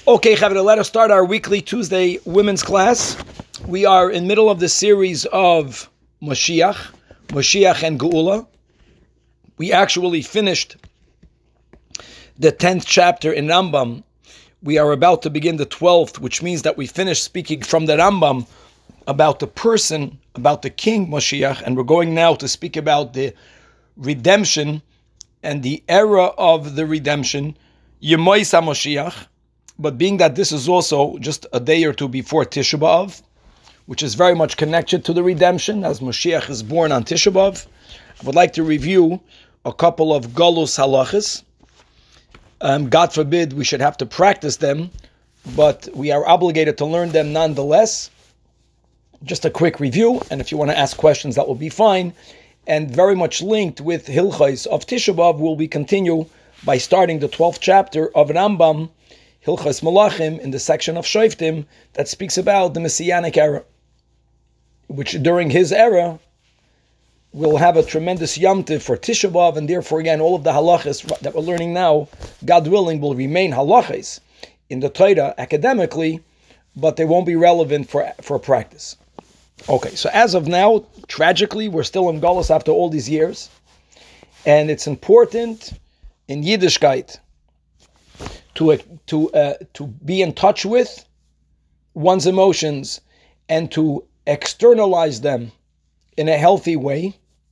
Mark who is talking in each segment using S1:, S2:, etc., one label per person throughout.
S1: Okay, Chavre, let us start our weekly Tuesday women's class. We are in middle of the series of Moshiach and Geula. We actually finished the 10th chapter in Rambam. We are about to begin the 12th, which means that we finished speaking from the Rambam about the person, about the king Moshiach, and we're going now to speak about the redemption and the era of the redemption, Yemois HaMoshiach. But being that this is also just a day or two before Tisha B'Av, which is very much connected to the redemption, as Moshiach is born on Tisha B'Av, I would like to review a couple of Galus halachas. God forbid we should have to practice them, but we are obligated to learn them nonetheless. Just a quick review, and if you want to ask questions, that will be fine. And very much linked with Hilchos of Tisha B'Av, will we continue by starting the 12th chapter of Rambam, Hilchos Malachim, in the section of Shoftim that speaks about the Messianic era, which during his era will have a tremendous Yom Tov for Tisha B'Av, and therefore again all of the halachas that we're learning now, God willing, will remain halachas in the Torah academically, but they won't be relevant for practice. Okay, so as of now, tragically, we're still in Galus after all these years, and it's important in Yiddishkeit to be in touch with one's emotions and to externalize them in a healthy way.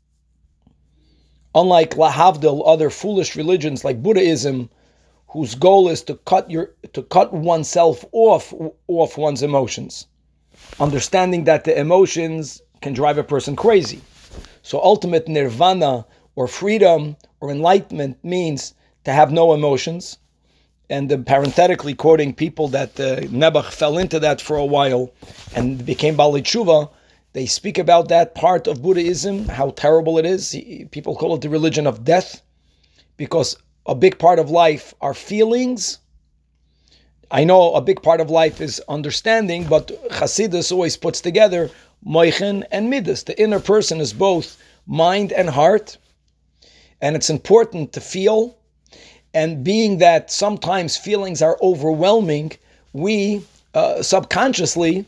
S1: Unlike lahavdil, other foolish religions like Buddhism, whose goal is to cut oneself off one's emotions, understanding that the emotions can drive a person crazy. So ultimate nirvana or freedom or enlightenment means to have no emotions. And parenthetically quoting people that Nebuch fell into that for a while and became Baalei Tshuva, they speak about that part of Buddhism, how terrible it is. People call it the religion of death, because a big part of life are feelings. I know a big part of life is understanding, but Chassidus always puts together Moichen and Midas. The inner person is both mind and heart, and it's important to feel. And being that sometimes feelings are overwhelming, we subconsciously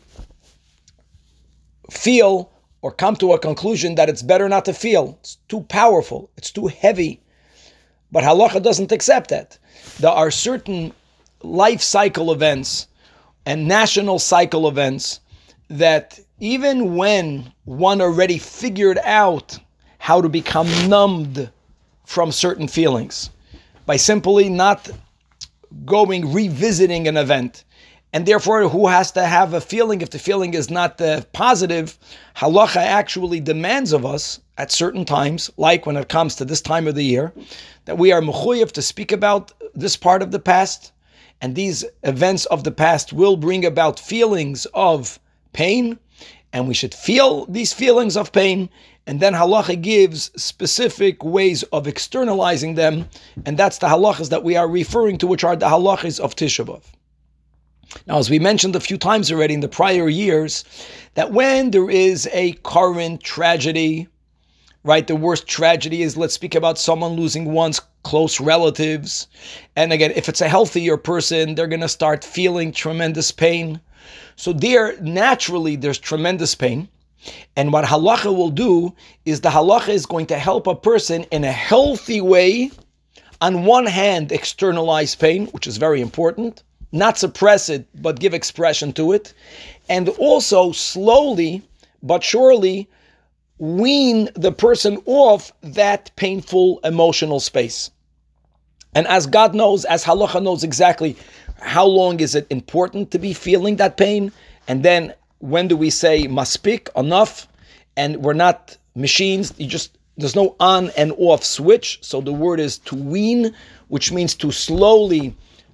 S1: feel or come to a conclusion that it's better not to feel. It's too powerful. It's too heavy. But halacha doesn't accept that. There are certain life cycle events and national cycle events that even when one already figured out how to become numbed from certain feelings, by simply not revisiting an event. And therefore, who has to have a feeling if the feeling is not positive? Halacha actually demands of us at certain times, like when it comes to this time of the year, that we are mechuyev to speak about this part of the past, and these events of the past will bring about feelings of pain, and we should feel these feelings of pain. And then halacha gives specific ways of externalizing them, and that's the halachas that we are referring to, which are the halachas of Tisha B'Av. Now, as we mentioned a few times already in the prior years, that when there is a current tragedy, right, the worst tragedy is, let's speak about someone losing one's close relatives. And again, if it's a healthier person, they're going to start feeling tremendous pain. So naturally, there's tremendous pain. And what halacha will do is the halacha is going to help a person in a healthy way, on one hand, externalize pain, which is very important, not suppress it, but give expression to it, and also slowly but surely wean the person off that painful emotional space. And as God knows, as halacha knows exactly how long is it important to be feeling that pain, and then when do we say maspik, enough, and we're not machines, there's no on and off switch, so the word is to wean, which means to slowly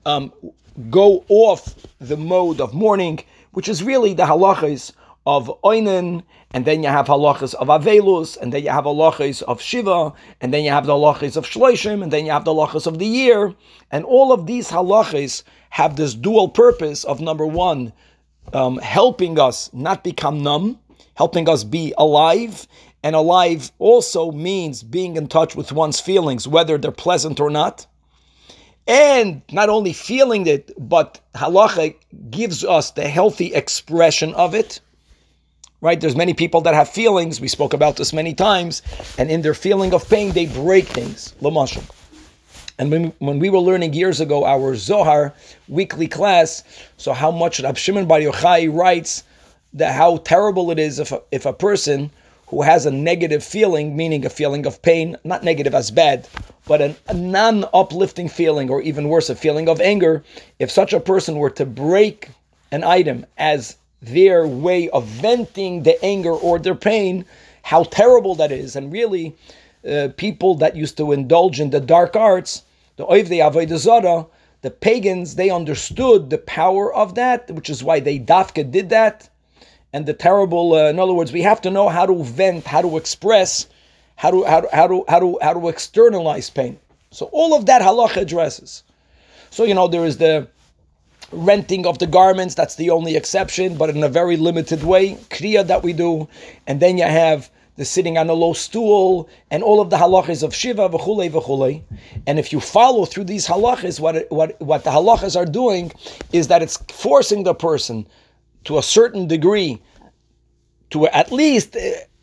S1: go off the mode of mourning, which is really the halachas of oinen, and then you have halachas of avelus, and then you have halachas of shiva, and then you have the halachas of shloshim, and then you have the halachas of the year, and all of these halachas have this dual purpose of, number one, helping us not become numb, helping us be alive, and alive also means being in touch with one's feelings, whether they're pleasant or not. And not only feeling it, but halacha gives us the healthy expression of it. Right? There's many people that have feelings. We spoke about this many times. And in their feeling of pain, they break things. L'mashal. And when we were learning years ago our Zohar weekly class, so how much Rab Shimon Bar Yochai writes that how terrible it is if a person who has a negative feeling, meaning a feeling of pain, not negative as bad, but a non-uplifting feeling, or even worse, a feeling of anger, if such a person were to break an item as their way of venting the anger or their pain, how terrible that is. And really, people that used to indulge in the dark arts, the Oivdei Avodah Zarah, the pagans, they understood the power of that, which is why they dafka did that. And the terrible, in other words, we have to know how to vent, how to express, how to externalize pain. So all of that halacha addresses. So there is the renting of the garments, that's the only exception, but in a very limited way, kriya that we do, and then you have the sitting on a low stool, and all of the halachas of shiva, v'chulei, v'chulei. And if you follow through these halachas, what the halachas are doing is that it's forcing the person to a certain degree to at least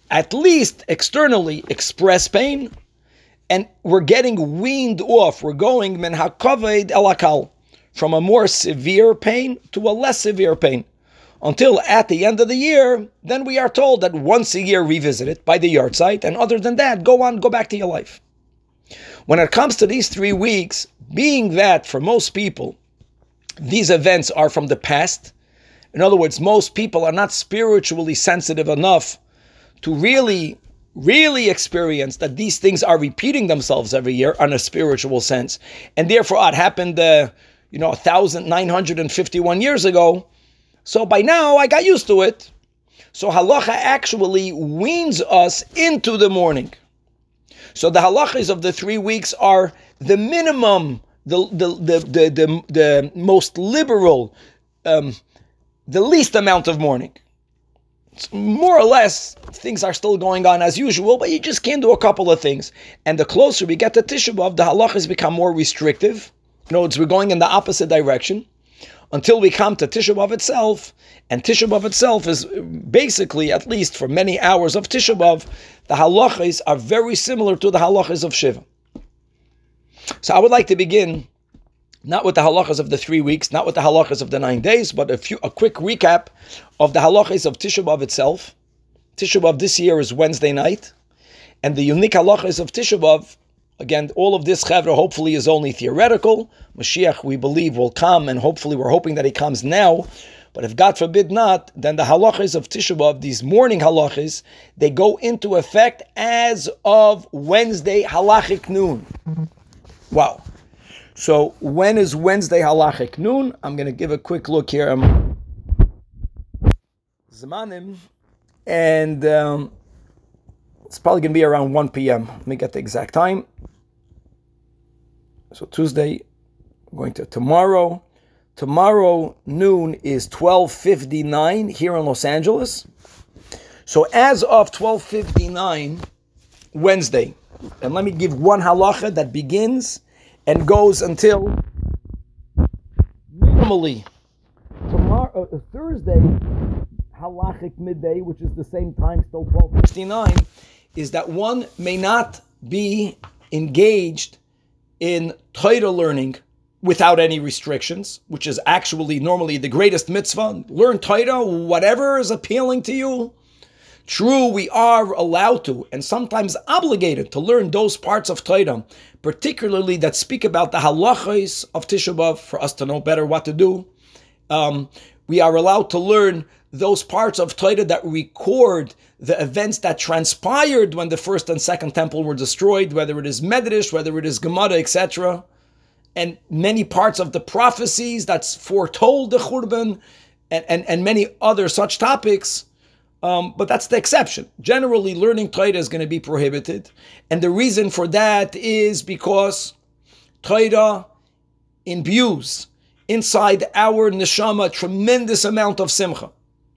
S1: externally express pain, and we're getting weaned off. We're going min hakaved el hakal, from a more severe pain to a less severe pain, until at the end of the year, then we are told that once a year revisit it by the yard site, and other than that, go back to your life. When it comes to these 3 weeks, being that for most people, these events are from the past. In other words, most people are not spiritually sensitive enough to really experience that these things are repeating themselves every year on a spiritual sense. And therefore, it happened, 1,951 years ago. So by now, I got used to it. So halacha actually weans us into the mourning. So the halachas of the 3 weeks are the minimum, the most liberal, the least amount of mourning. It's more or less, things are still going on as usual, but you just can't do a couple of things. And the closer we get to Tisha B'Av, the halachas become more restrictive. In other words, we're going in the opposite direction until we come to Tisha B'Av itself. And Tisha B'Av itself is basically, at least for many hours of Tisha B'Av, the halachas are very similar to the halachas of Shiva. So I would like to begin not with the halachas of the 3 weeks, not with the halachas of the 9 days, but a quick recap of the halachas of Tisha B'Av itself. Tisha B'Av this year is Wednesday night, and the unique halachas of Tisha B'Av, again, all of this, Chavra, hopefully is only theoretical. Mashiach, we believe, will come, and hopefully we're hoping that he comes now. But if God forbid not, then the halachas of Tisha B'Av, these morning halachas, they go into effect as of Wednesday halachic noon. Wow. So when is Wednesday halachic noon? I'm going to give a quick look here. Zamanim, and it's probably going to be around 1 p.m. Let me get the exact time. So Tuesday, going to tomorrow. Tomorrow noon is 12:59 here in Los Angeles. So as of 12:59 Wednesday, and let me give one halacha that begins and goes until minimally tomorrow, Thursday, halachic midday, which is the same time, still 12:59, is that one may not be engaged in Torah learning without any restrictions, which is actually normally the greatest mitzvah. Learn Torah, whatever is appealing to you. True, we are allowed to, and sometimes obligated, to learn those parts of Torah, particularly that speak about the halachos of Tisha B'Av, for us to know better what to do. We are allowed to learn those parts of Torah that record the events that transpired when the first and second temple were destroyed, whether it is Medrash, whether it is Gemara, etc., and many parts of the prophecies that's foretold the Churban, and many other such topics. But that's the exception. Generally, learning Torah is going to be prohibited. And the reason for that is because Torah imbues inside our neshama a tremendous amount of simcha.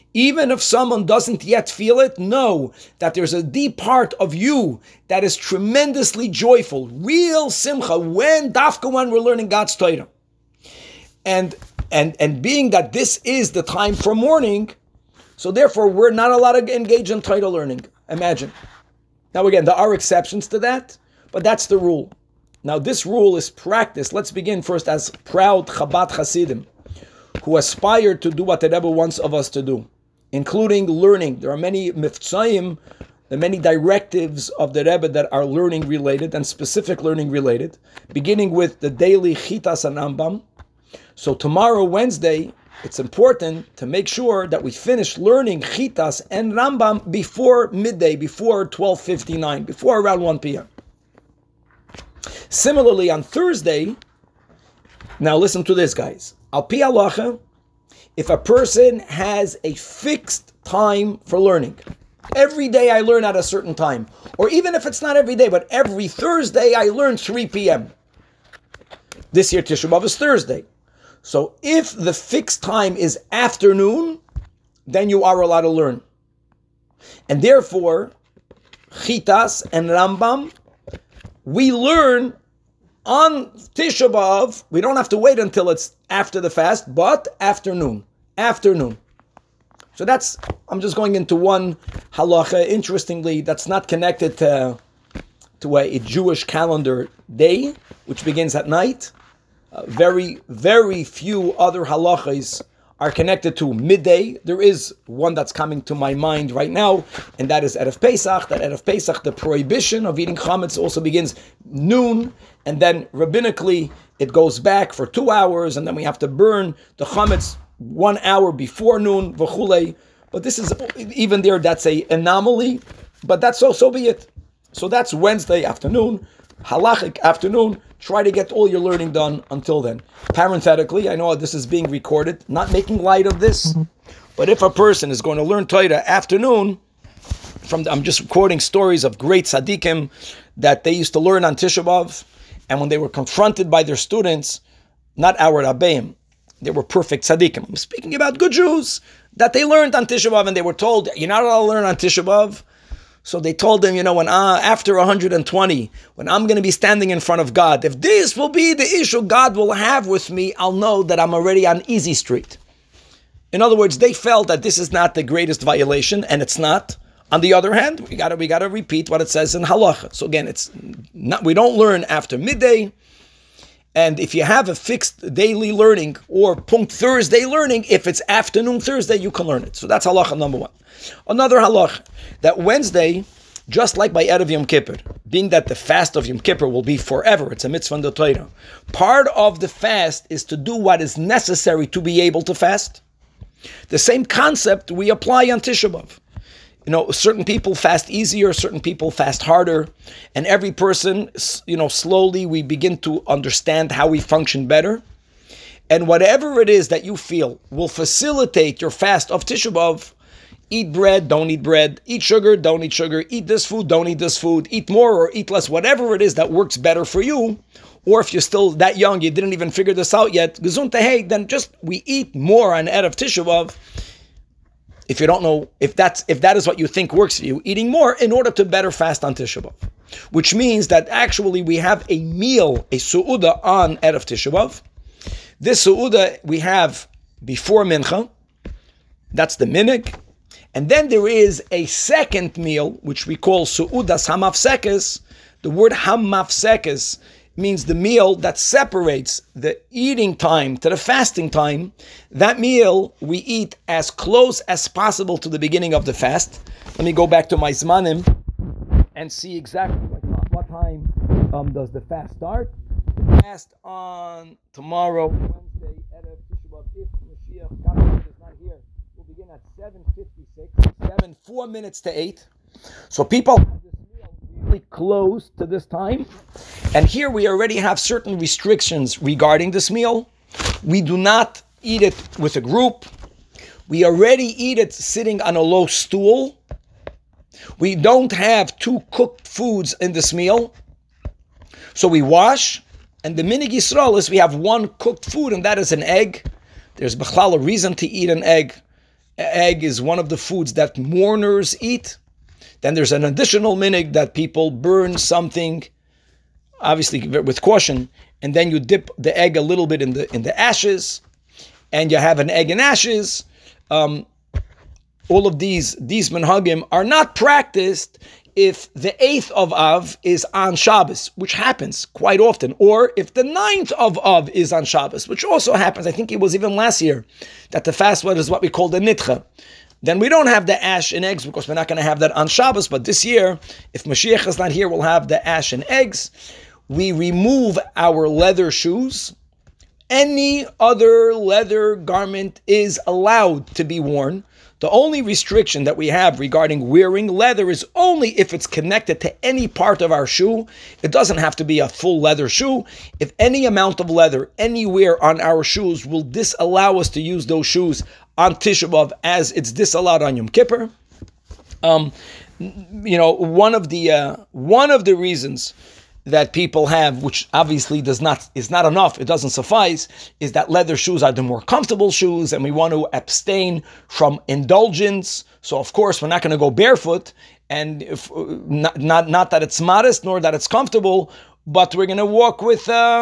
S1: Even if someone doesn't yet feel it, know that there's a deep part of you that is tremendously joyful, real simcha, when we're learning God's Torah. And being that this is the time for mourning, so therefore we're not allowed to engage in Torah learning. Imagine. Now again, there are exceptions to that, but that's the rule. Now this rule is practiced. Let's begin first as proud Chabad Hasidim, who aspire to do what the Rebbe wants of us to do, including learning. There are many miftzayim, the many directives of the Rebbe that are learning related and specific learning related, beginning with the daily Chitas and Rambam. So tomorrow, Wednesday, it's important to make sure that we finish learning Chitas and Rambam before midday, before 12:59, before around 1 p.m. Similarly, on Thursday, now listen to this, guys. Al pi halacha, if a person has a fixed time for learning, every day I learn at a certain time, or even if it's not every day, but every Thursday I learn 3 p.m. This year Tisha B'Av is Thursday. So if the fixed time is afternoon, then you are allowed to learn. And therefore, Chitas and Rambam, we learn on Tisha B'Av. We don't have to wait until it's after the fast, but afternoon. So that's, I'm just going into one halacha. Interestingly, that's not connected to a Jewish calendar day, which begins at night. Very, very few other halachas are connected to midday. There is one that's coming to my mind right now, and that is Erev Pesach. That Erev Pesach, the prohibition of eating chametz also begins noon, and then rabbinically it goes back for 2 hours, and then we have to burn the chametz 1 hour before noon, v'chulei. But this is, even there, that's a anomaly, but that's so be it. So that's Wednesday afternoon, halachic afternoon. Try to get all your learning done until then. Parenthetically, I know this is being recorded, not making light of this, but if a person is going to learn Torah afternoon, I'm just quoting stories of great tzaddikim that they used to learn on Tisha B'Av, and when they were confronted by their students, not our Rabbeim, they were perfect tzaddikim. I'm speaking about good Jews that they learned on Tisha B'Av, and they were told, you're not allowed to learn on Tisha B'Av. So they told them, when after 120, when I'm going to be standing in front of God, if this will be the issue God will have with me, I'll know that I'm already on easy street. In other words, they felt that this is not the greatest violation, and it's not. On the other hand, we got to repeat what it says in halacha. So again, it's not, we don't learn after midday. And if you have a fixed daily learning or punct Thursday learning, if it's afternoon Thursday, you can learn it. So that's halacha number one. Another halacha, that Wednesday, just like by Erev Yom Kippur, being that the fast of Yom Kippur will be forever, it's a mitzvah in the Torah. Part of the fast is to do what is necessary to be able to fast. The same concept we apply on Tisha B'Av. Certain people fast easier, certain people fast harder, and every person, slowly we begin to understand how we function better. And whatever it is that you feel will facilitate your fast of Tisha B'Av, eat bread, don't eat bread, eat sugar, don't eat sugar, eat this food, don't eat this food, eat more or eat less, whatever it is that works better for you, or if you're still that young, you didn't even figure this out yet, gesundheit, then just we eat more on Erev Tisha B'Av. If you don't know, if that is what you think works for you, eating more in order to better fast on Tisha B'Av. Which means that actually we have a meal, a su'uda on Erev Tisha B'Av. This su'uda we have before mincha. That's the minig. And then there is a second meal, which we call su'udas hamafsekes. The word hamafsekes means the meal that separates the eating time to the fasting time. That meal we eat as close as possible to the beginning of the fast. Let me go back to my zmanim and see exactly what time does the fast start. The fast on tomorrow, Wednesday, Erev Tisha B'Av, if Mashiach God is not here, will begin at 7:56, 4 minutes to 8. So people have this meal really close to this time. And here we already have certain restrictions regarding this meal. We do not eat it with a group. We already eat it sitting on a low stool. We don't have 2 cooked foods in this meal. So we wash, and the minig Yisrael is we have 1 cooked food, and that is an egg. There's b'chlal a reason to eat an egg egg is one of the foods that mourners eat. Then there's an additional minhag that people burn something, obviously with caution, and then you dip the egg a little bit in the ashes, and you have an egg in ashes. All of these minhagim are not practiced if the 8th of Av is on Shabbos, which happens quite often, or if the 9th of Av is on Shabbos, which also happens. I think it was even last year that the fast one is what we call the nitcha. Then we don't have the ash and eggs because we're not going to have that on Shabbos. But this year, if Mashiach is not here, we'll have the ash and eggs. We remove our leather shoes. Any other leather garment is allowed to be worn. The only restriction that we have regarding wearing leather is only if it's connected to any part of our shoe. It doesn't have to be a full leather shoe. If any amount of leather anywhere on our shoes will disallow us to use those shoes on Tisha B'Av as it's disallowed on Yom Kippur. One of the reasons that people have, which obviously is not enough, it doesn't suffice, is that leather shoes are the more comfortable shoes, and we want to abstain from indulgence. So of course we're not going to go barefoot, and if, not that it's modest nor that it's comfortable, but we're going to walk with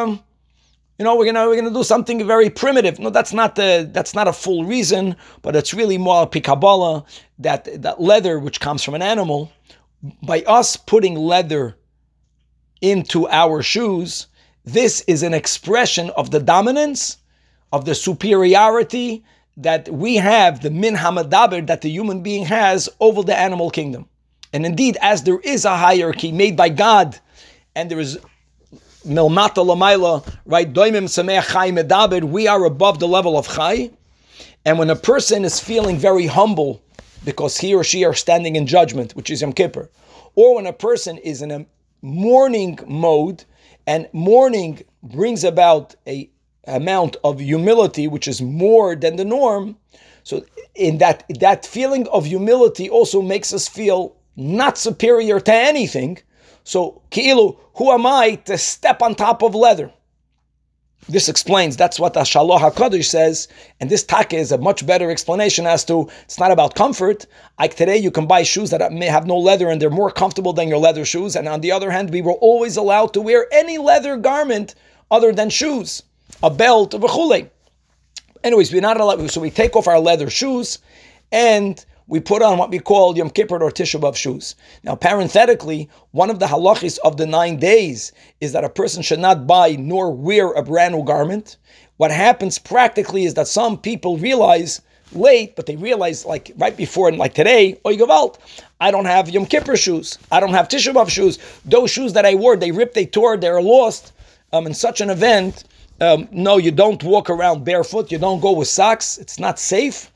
S1: we're gonna do something very primitive. No, that's not a full reason, but it's really more pikabala that leather, which comes from an animal, by us putting leather into our shoes, this is an expression of the dominance, of the superiority that we have, the min hamadaber that the human being has over the animal kingdom. And indeed, as there is a hierarchy made by God, and there is milmata lamayla, right? Doimim sameach chai medaber. We are above the level of chai. And when a person is feeling very humble because he or she are standing in judgment, which is Yom Kippur, or when a person is in a mourning mode, and mourning brings about a amount of humility which is more than the norm. So in that feeling of humility also makes us feel not superior to anything. So, Ki'ilu, who am I to step on top of leather? This explains, that's what Ashaloh HaKadosh says, and this taka is a much better explanation as to, it's not about comfort. Like today, you can buy shoes that may have no leather and they're more comfortable than your leather shoes, and on the other hand, we were always allowed to wear any leather garment other than shoes, a belt, a v'chulei. Anyways, we're not allowed, so we take off our leather shoes, and we put on what we call Yom Kippur or Tisha B'Av shoes. Now, parenthetically, one of the halachis of the 9 days is that a person should not buy nor wear a brand new garment. What happens practically is that some people realize late, but they realize like right before, and like today, oy gewalt, I don't have Yom Kippur shoes. I don't have Tisha B'Av shoes. Those shoes that I wore, they ripped, they tore, they're lost. In such an event, no, you don't walk around barefoot. You don't go with socks. It's not safe.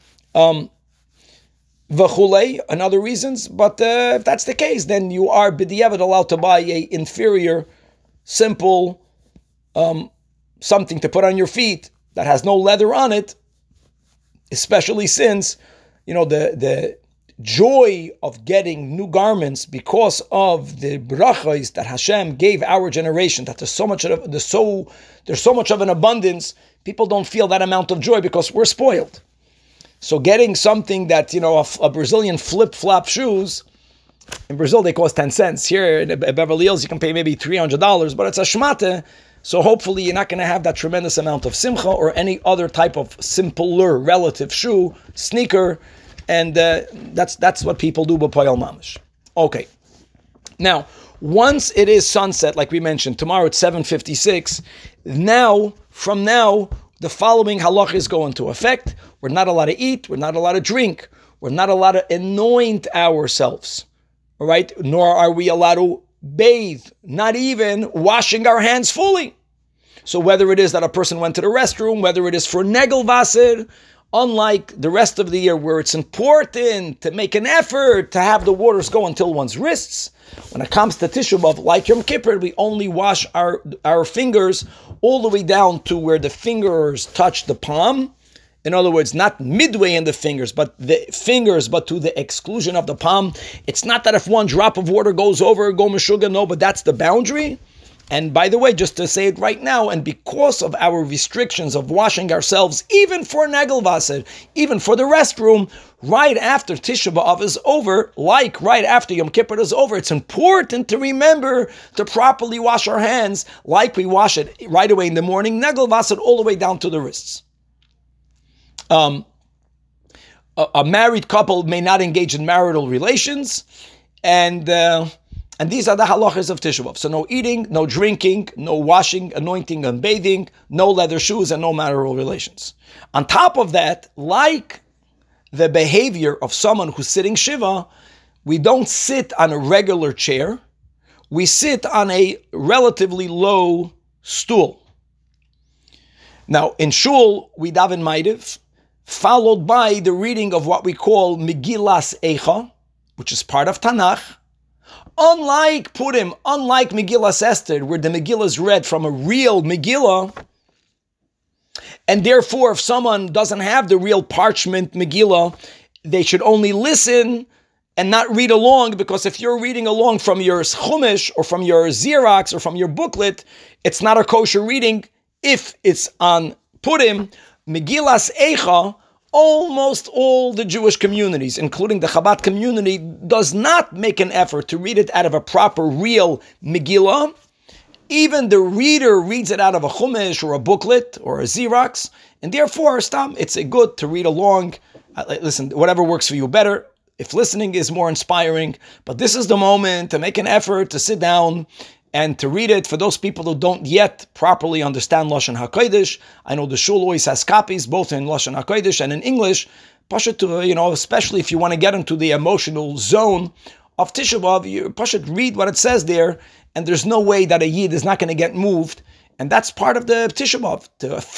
S1: V'chulei, and other reasons, but if that's the case, then you are b'diavad allowed to buy a inferior, simple, something to put on your feet that has no leather on it, especially since, the joy of getting new garments because of the brachos that Hashem gave our generation, that there's so much of an abundance, people don't feel that amount of joy because we're spoiled. So getting something that, a Brazilian flip-flop shoes, in Brazil they cost 10 cents. Here in Beverly Hills you can pay maybe $300, but it's a shmata. So hopefully you're not going to have that tremendous amount of simcha or any other type of simpler relative shoe, sneaker, and that's what people do b'poyal mamish. Okay. Now, once it is sunset, like we mentioned, tomorrow it's 7:56, from now, the following halachas go into effect. We're not allowed to eat. We're not allowed to drink. We're not allowed to anoint ourselves. All right? Nor are we allowed to bathe. Not even washing our hands fully. So whether it is that a person went to the restroom, whether it is for negelvasser, unlike the rest of the year where it's important to make an effort to have the waters go until one's wrists, when it comes to Tisha B'Av, like Yom Kippur, we only wash our fingers all the way down to where the fingers touch the palm. In other words, not midway in the fingers, but to the exclusion of the palm. It's not that if one drop of water goes over, go meshuga, no, but that's the boundary. And by the way, just to say it right now, and because of our restrictions of washing ourselves, even for Negelwasser, even for the restroom, right after Tisha B'Av is over, like right after Yom Kippur is over, it's important to remember to properly wash our hands like we wash it right away in the morning, Negelwasser all the way down to the wrists. A married couple may not engage in marital relations, and these are the halachas of Tisha B'Av. So no eating, no drinking, no washing, anointing, and bathing, no leather shoes, and no marital relations. On top of that, like the behavior of someone who's sitting Shiva, we don't sit on a regular chair. We sit on a relatively low stool. Now, in Shul, we daven Maidiv, followed by the reading of what we call Megillas Eicha, which is part of Tanakh. Unlike Purim, unlike Megillas Esther, where the Megillah is read from a real Megillah, and therefore if someone doesn't have the real parchment Megillah, they should only listen and not read along, because if you're reading along from your Chumash or from your Xerox or from your booklet, it's not a kosher reading. If it's on Purim, Megillas Eicha, almost all the Jewish communities, including the Chabad community, does not make an effort to read it out of a proper, real Megillah. Even the reader reads it out of a Chumash or a booklet or a Xerox, and therefore, it's a good to read along. Listen, whatever works for you better, if listening is more inspiring, but this is the moment to make an effort to sit down and to read it. For those people who don't yet properly understand Lashon HaKodesh, I know the Shul always has copies, both in Lashon HaKodesh and in English. Pashat, especially if you want to get into the emotional zone of Tisha B'Av, you Pashat read what it says there, and there's no way that a Yid is not going to get moved. And that's part of the Tisha B'Av,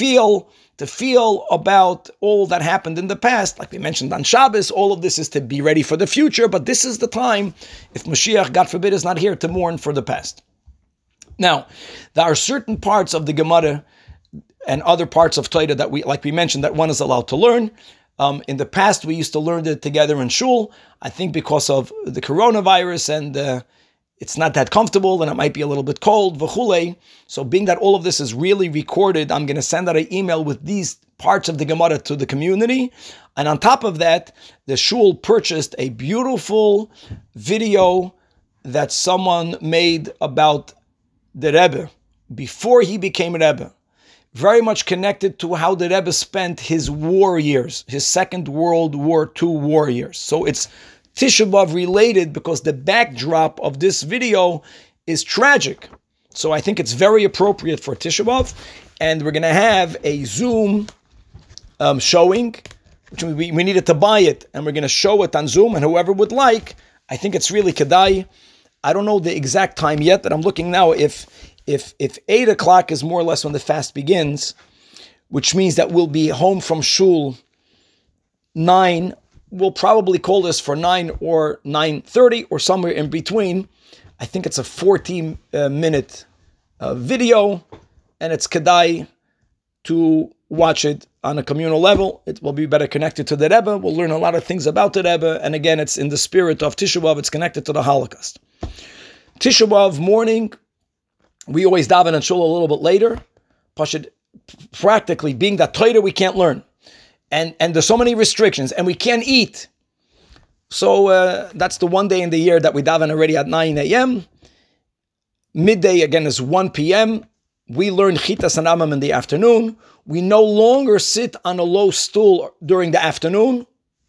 S1: to feel about all that happened in the past. Like we mentioned on Shabbos, all of this is to be ready for the future, but this is the time, if Mashiach, God forbid, is not here, to mourn for the past. Now, there are certain parts of the Gemara and other parts of Torah that we mentioned, that one is allowed to learn. In the past, we used to learn it together in Shul. I think because of the coronavirus and it's not that comfortable and it might be a little bit cold, v'chulei. So being that all of this is really recorded, I'm going to send out an email with these parts of the Gemara to the community. And on top of that, the Shul purchased a beautiful video that someone made about the Rebbe before he became a Rebbe, very much connected to how the Rebbe spent his war years, his Second World War II war years. So it's Tisha B'Av related because the backdrop of this video is tragic. So I think it's very appropriate for Tisha B'Av, and we're going to have a Zoom showing, which we needed to buy it, and we're going to show it on Zoom, and whoever would like, I think it's really kedai. I don't know the exact time yet, but I'm looking now. If 8 o'clock is more or less when the fast begins, which means that we'll be home from Shul 9, we'll probably call this for 9 or 9:30 or somewhere in between. I think it's a 14-minute video, and it's kedai to watch it on a communal level. It will be better connected to the Rebbe. We'll learn a lot of things about the Rebbe, and again, it's in the spirit of Tisha B'Av. It's connected to the Holocaust. Tisha B'Av morning, we always daven and shul a little bit later. Practically, being that Torah we can't learn. And there's so many restrictions, and we can't eat. So that's the one day in the year that we daven already at 9 a.m. Midday, again, is 1 p.m. We learn Chitas and Rambam in the afternoon. We no longer sit on a low stool during the afternoon.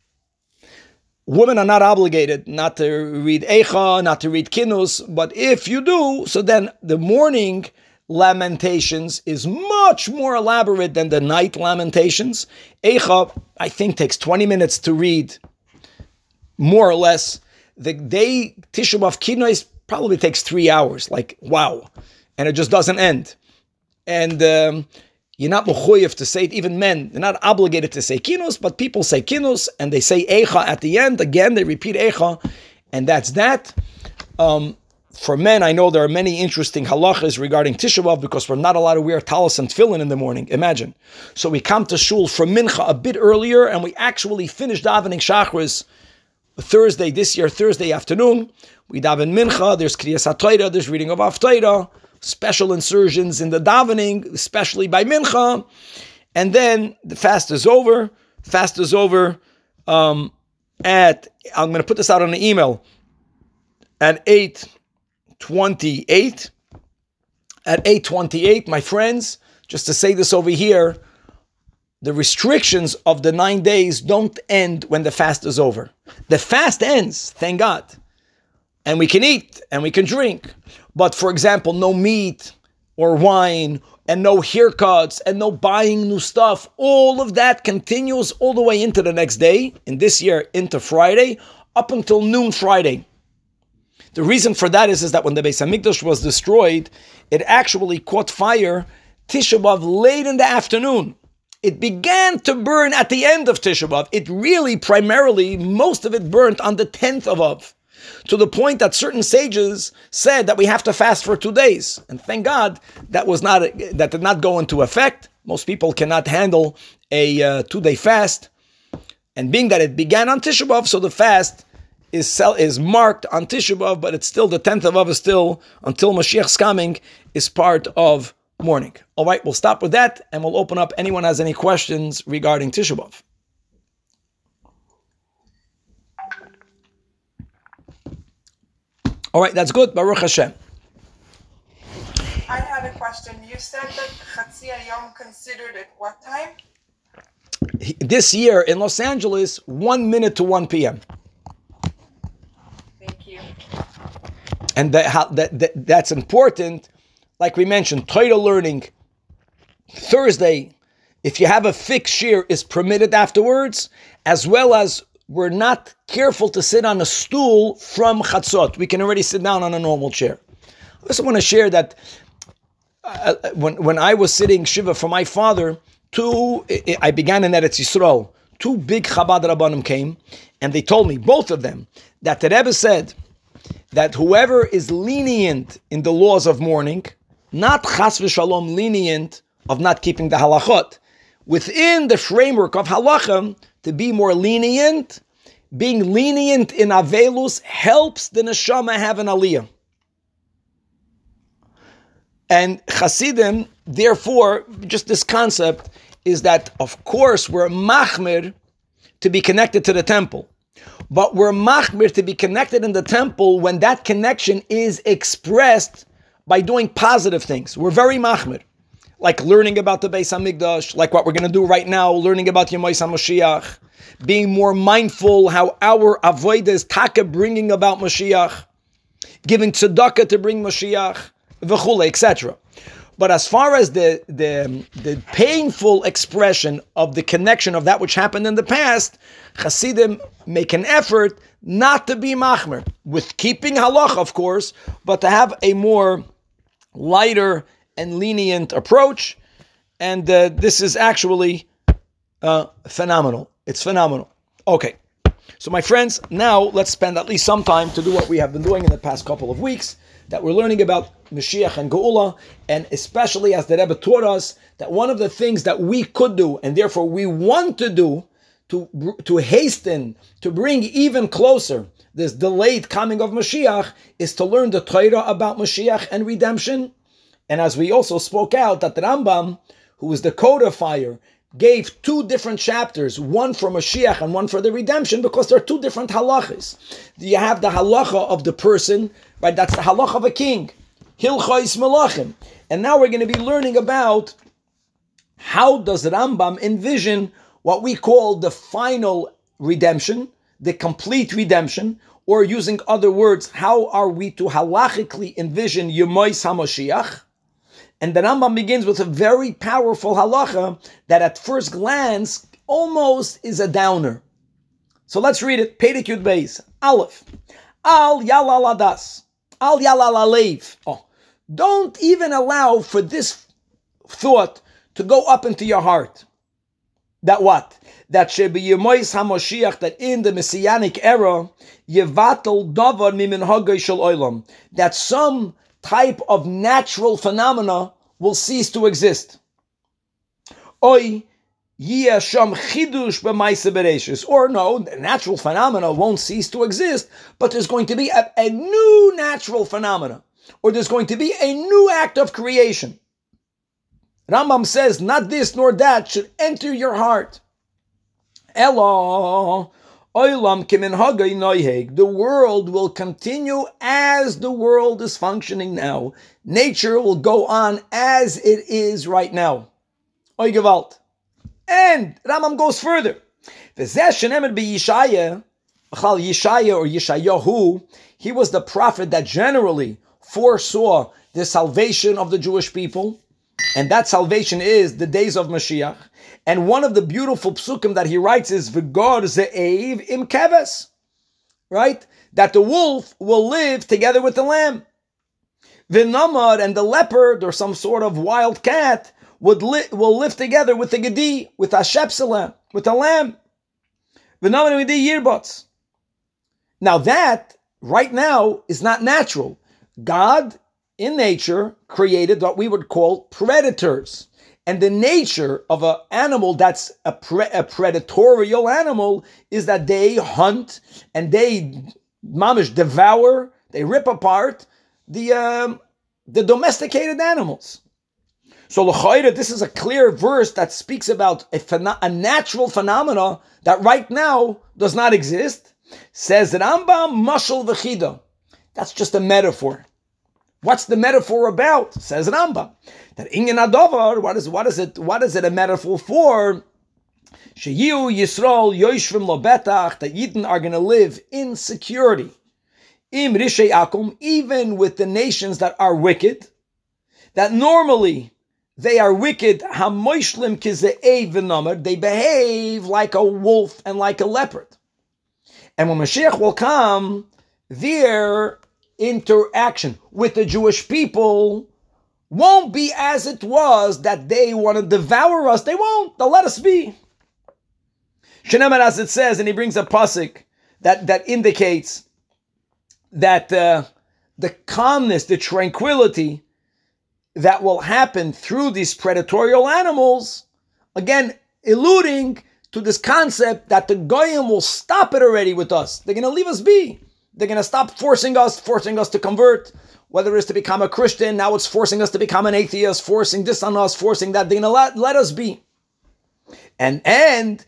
S1: Women are not obligated not to read Eicha, not to read Kinus, but if you do, so then the morning Lamentations is much more elaborate than the night Lamentations. Eicha, I think, takes 20 minutes to read, more or less. The day Tisha B'Av Kinus probably takes 3 hours, like, wow. And it just doesn't end. And you're not mechuyev to say it, even men, they're not obligated to say Kinus, but people say Kinus, and they say Eicha at the end. Again, they repeat Eicha, and that's that. For men, I know there are many interesting halachas regarding Tisha B'Av because we're not allowed to wear talis and tefillin in the morning. Imagine. So we come to shul for mincha a bit earlier, and we actually finish davening Shachris Thursday afternoon. We daven mincha, there's Kriyas HaTorah, there's reading of Haftarah. special insertions in the davening, especially by mincha, and then the fast is over. Fast is over I'm going to put this out on an email at 8:28. At 8:28, my friends, just to say this over here, the restrictions of the 9 days don't end when the fast is over. The fast ends, thank God. And we can eat and we can drink. But for example, no meat or wine and no haircuts and no buying new stuff. All of that continues all the way into the next day, in this year into Friday, up until noon Friday. The reason for that is that when the Beis Hamikdash was destroyed, it actually caught fire Tisha B'Av late in the afternoon. It began to burn at the end of Tisha B'Av. It really, primarily, most of it burnt on the 10th of Av, to the point that certain sages said that we have to fast for 2 days. And thank God that did not go into effect. Most people cannot handle a 2-day fast. And being that it began on Tisha B'Av, so the fast is marked on Tisha B'Av, but it's still the 10th of Av is still, until Mashiach's coming, is part of mourning. All right, we'll stop with that, and we'll open up. Anyone has any questions regarding Tisha B'Av? All right, that's good. Baruch Hashem.
S2: I had a question. You said that Chatzi Hayom considered at what time?
S1: This year in Los Angeles, 1 minute to 1 p.m.
S2: Thank you.
S1: And that's important. Like we mentioned, Torah learning Thursday, if you have a fixed shear, is permitted afterwards, as well as we're not careful to sit on a stool from Chatzot. We can already sit down on a normal chair. I also want to share that when I was sitting Shiva for my father, I began in Eretz Yisrael. 2 big Chabad Rabbanim came, and they told me, both of them, that the Rebbe said that whoever is lenient in the laws of mourning, not chas v'shalom lenient of not keeping the halachot, within the framework of halacha, to be more lenient, being lenient in avelus helps the neshama have an aliyah. And Hasidim, therefore, just this concept is that, of course, we're machmir to be connected to the temple. But we're machmir to be connected in the temple when that connection is expressed by doing positive things. We're very machmir. Like learning about the Beis Hamikdash, like what we're going to do right now, learning about Yemais HaMashiach, being more mindful how our avodah is taka bringing about Mashiach, giving tzedakah to bring Mashiach, v'chule, etc. But as far as the painful expression of the connection of that which happened in the past, Hasidim make an effort not to be machmer, with keeping halach, of course, but to have a more lighter and lenient approach. And this is actually phenomenal. It's phenomenal. Okay. So my friends, now let's spend at least some time to do what we have been doing in the past couple of weeks, that we're learning about Mashiach and Geula, and especially as the Rebbe taught us, that one of the things that we could do, and therefore we want to do, to hasten, to bring even closer this delayed coming of Mashiach, is to learn the Torah about Mashiach and redemption. And as we also spoke out, that the Rambam, who was the codifier, gave 2 different chapters, one for Mashiach and one for the redemption, because there are 2 different halachas. You have the halacha of the person, right? That's the halacha of a king, Hilchos Melachim. And now we're going to be learning about how does Rambam envision what we call the final redemption, the complete redemption, or using other words, how are we to halachically envision Yemais HaMashiach? And the Rambam begins with a very powerful halacha that at first glance almost is a downer. So let's read it. Perek Yud Beis. Aleph. Al yalal adas. Al yalal alev. Oh, don't even allow for this thought to go up into your heart. That what? That shebi Yemais HaMashiach, that in the Messianic era, yevatel davar mimin hagay shel olam, that some type of natural phenomena will cease to exist. Oy yesham chidush b'maaseh bereishis, or no, the natural phenomena won't cease to exist, but there's going to be a new natural phenomena. or there's going to be a new act of creation. Rambam says, not this nor that should enter your heart. Elo, oilam kiminhagay noyheg. The world will continue as the world is functioning now. Nature will go on as it is right now. Oy gewalt. And Rambam goes further. Yeshaya or Yeshayahu, he was the prophet that generally foresaw the salvation of the Jewish people. And that salvation is the days of Mashiach. And one of the beautiful psukim that he writes is V'gor ze'ev im keves, right? That the wolf will live together with the lamb. V'namad, and the leopard or some sort of wild cat will live together with the gedi, with Hashepsalam, with the lamb. V'namad v'di yirbots. Now that, right now, is not natural. God, in nature, created what we would call predators. And the nature of an animal that's a predatorial animal is that they hunt and they mamish devour, they rip apart the domesticated animals. So l'chayra, this is a clear verse that speaks about a natural phenomena that right now does not exist. Says Rambam, mashal v'chida. That's just a metaphor. What's the metaphor about? Says Rambam. That Inyan Adovar, what is it a metaphor for? Sheyu Yisrael Yoshvim Lobetach, that Yidden are going to live in security. Im Rishei Akum, even with the nations that are wicked, that normally they are wicked, Hamoishlim Kize'ev v'nomer, they behave like a wolf and like a leopard. And when Mashiach will come, their interaction with the Jewish people won't be as it was, that they want to devour us. They won't. They'll let us be. Shenemar, as it says, and he brings a pasuk that indicates that the calmness, the tranquility that will happen through these predatorial animals, again, alluding to this concept that the Goyim will stop it already with us. They're going to leave us be. They're going to stop forcing us to convert, whether it's to become a Christian, now it's forcing us to become an atheist, forcing this on us, forcing that. They're going to let us be. And even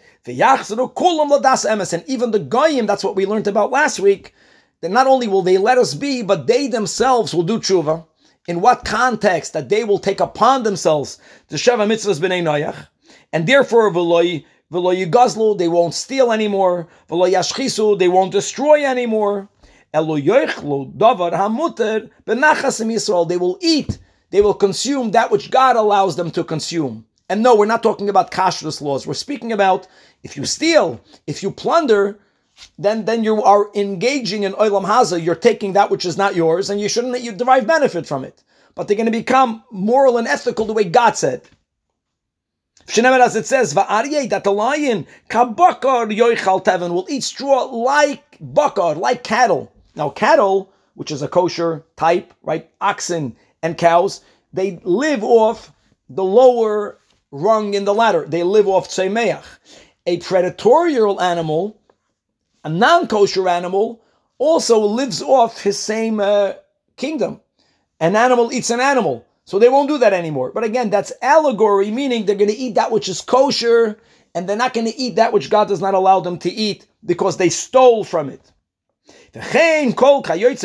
S1: the Goyim, that's what we learned about last week, that not only will they let us be, but they themselves will do tshuva. In what context? That they will take upon themselves the Sheva Mitzvahs B'nai Noach, and therefore V'lo yigazlu, they won't steal anymore. V'lo yashchisu, they won't destroy anymore. Elo yoichlu davar hamuter b'nachasim Yisrael, they will eat, they will consume that which God allows them to consume. And no, we're not talking about kashrus laws. We're speaking about if you steal, if you plunder, then you are engaging in olam haza. You're taking that which is not yours, and you shouldn't you derive benefit from it. But they're going to become moral and ethical the way God said. As it says, Va'aryeh, that the lion, kabakar yoichal teven, will eat straw like bakar, like cattle. Now, cattle, which is a kosher type, right? Oxen and cows, they live off the lower rung in the ladder. They live off tzemeach. A predatorial animal, a non-kosher animal, also lives off his same kingdom. An animal eats an animal. So they won't do that anymore. But again, that's allegory, meaning they're going to eat that which is kosher, and they're not going to eat that which God does not allow them to eat because they stole from it. And all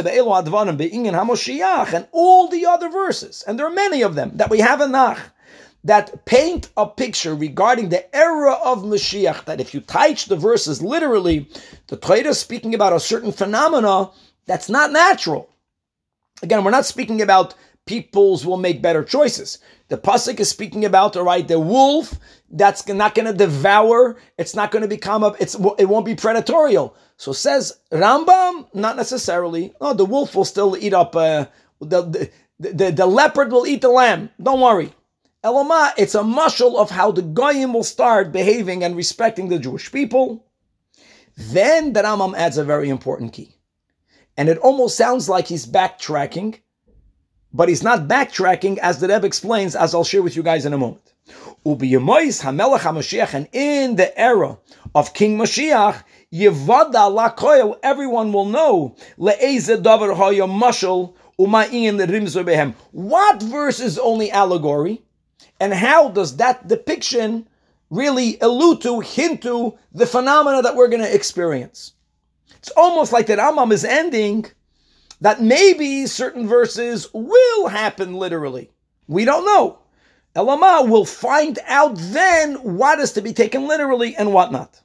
S1: the other verses, and there are many of them that we have in Nach, that paint a picture regarding the era of Mashiach, that if you touch the verses literally, the Torah is speaking about a certain phenomena that's not natural. Again, we're not speaking about peoples will make better choices. The pasuk is speaking about, all right, the wolf that's not going to devour. It's not going to become it won't be predatorial. So says Rambam, not necessarily. No, the wolf will still eat up. The leopard will eat the lamb. Don't worry. Eloma, it's a mashal of how the Goyim will start behaving and respecting the Jewish people. Then the Rambam adds a very important key, and it almost sounds like he's backtracking. But he's not backtracking, as the Rebbe explains, as I'll share with you guys in a moment. Ubiyemois hamelech haMashiach, and in the era of King Mashiach, yevada lakoil, everyone will know le'eze davar haya mashal What verse is only allegory? And how does that depiction really allude to, hint to the phenomena that we're going to experience? It's almost like that Rambam is ending that maybe certain verses will happen literally. We don't know. Elama will find out then what is to be taken literally and what not.